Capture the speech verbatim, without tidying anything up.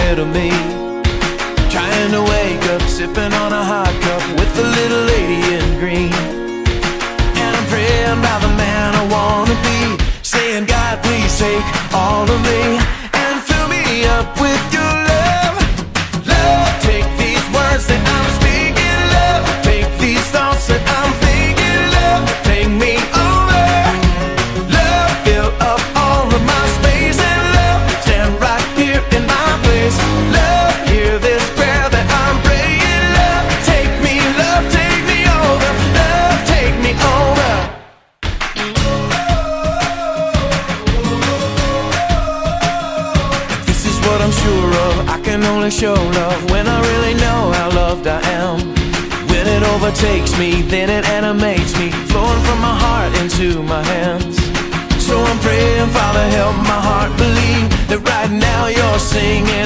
rid of me. Trying to wake up, sipping on a hot cup with the little lady in green. And I'm praying about the man I wanna be, saying, God, please take all of me and fill me up with your love. Love, take these words that I'm speaking. Love, take these thoughts that I'm thinking. Love, take me over. Love, fill up all of my space. And love, stand right here in my place. Love, hear this prayer that I'm praying. Love, take me, love, take me over. Love, take me over. This is what I'm sure of. I can only show love when I really know how loved I am. When it overtakes me, then it animates me, flowing from my heart into my hands. So I'm praying, Father, help my heart believe that right now you're singing